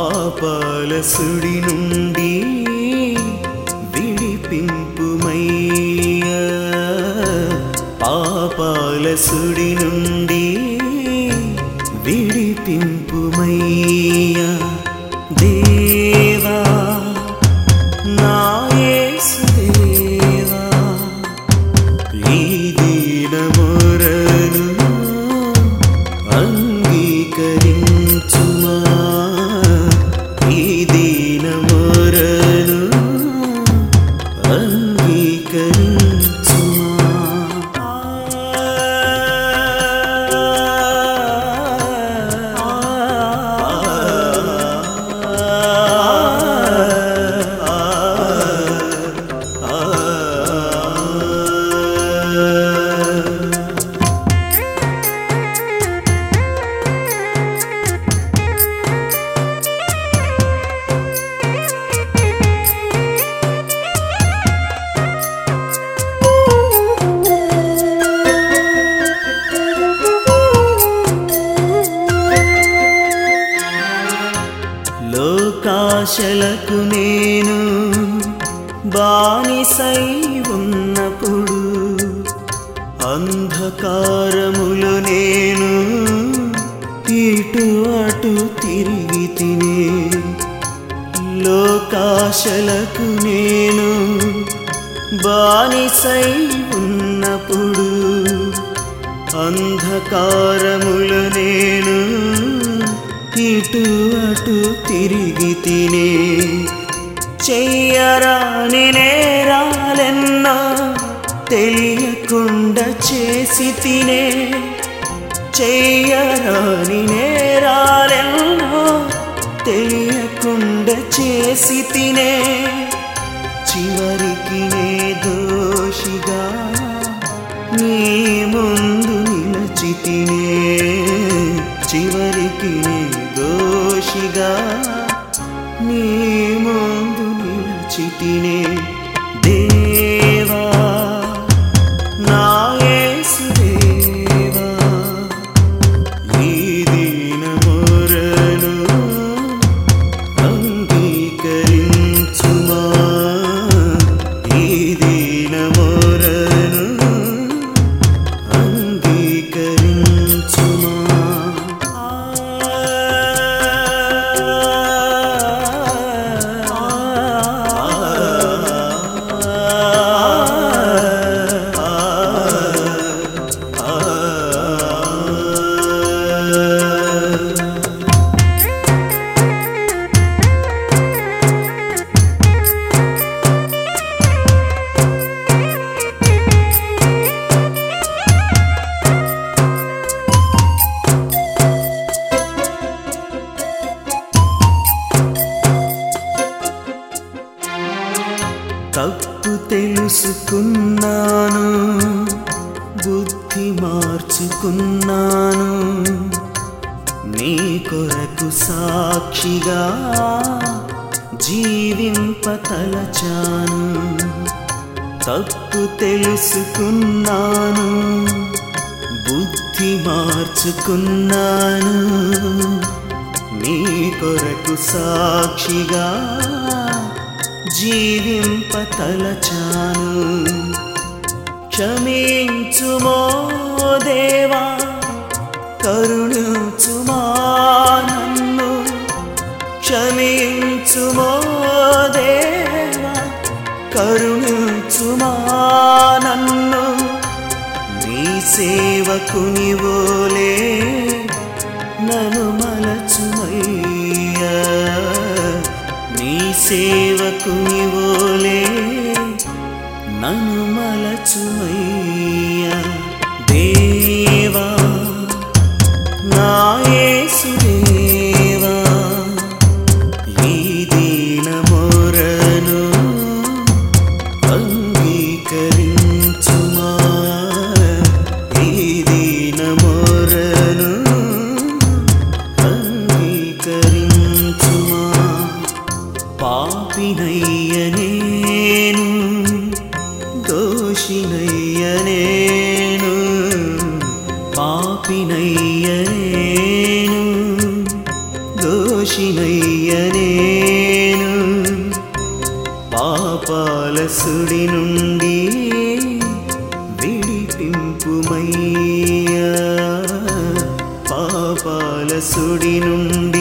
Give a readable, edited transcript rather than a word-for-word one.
పాపాల సుడి నుండి విడిపింపుమయ్యా పాపాల సుడి నుండి విడిపింపుమయ్యా దేవా నా యేసుదేవా ఈ దీన మొరను అంగీకరించుమా ఈ దీన మొరను అంగీకరించుమా లోకాశలకు నేను బానిసై ఉన్నప్పుడు అంధకారములో నేను ఇటు అటు తిరిగి తినే లోకాశలకు నేను బానిసై ఉన్నప్పుడు అంధకారములో నేను ఇటు అటు తిరిగి తినే చెయ్యరాని నేరాలెన్నో తెలియకుండా చేసి తినే చెయ్యరాని నేరాలెన్నో తెలియకుండా చేసి తినే చివరికి నే దోషిగా నీ ముందు నిలచి తినే చివరికి నీ దోషిగా నీ ముందు నిలిచి తినే దేవా నా యేసుదేవా ఈ దీన మొరను అంగీకరించుమా ఈ దీన మొరను అంగీకరించుమా తప్పు తెలుసుకున్నాను బుద్ధి మార్చుకున్నాను నీ కొరకు సాక్షిగా జీవింపతలచాను తప్పు తెలుసుకున్నాను బుద్ధి మార్చుకున్నాను నీ కొరకు సాక్షిగా జీవింపతలచాను క్షమించుమో దేవా కరుణించుమా నన్ను క్షమించుమో దేవా కరుణించుమా నన్ను నీ సేవకుని వోలే నన్ను మలచుమయ్యా నీ సేవకుని వోలే నన్ను మలచుమయ్యా దేవా నా యేసుదేవా ఈ దీన మొరను అంగీకరించుమా ఈ దీన మొరను అంగీకరించుమా పాపినయ్య నేను దోషినయ్య నేను పాపినయ్య నేను దోషినయ్య నేను పాపాల సుడి నుండి విడిపింపుమయ్యా పాపాల సుడి నుండి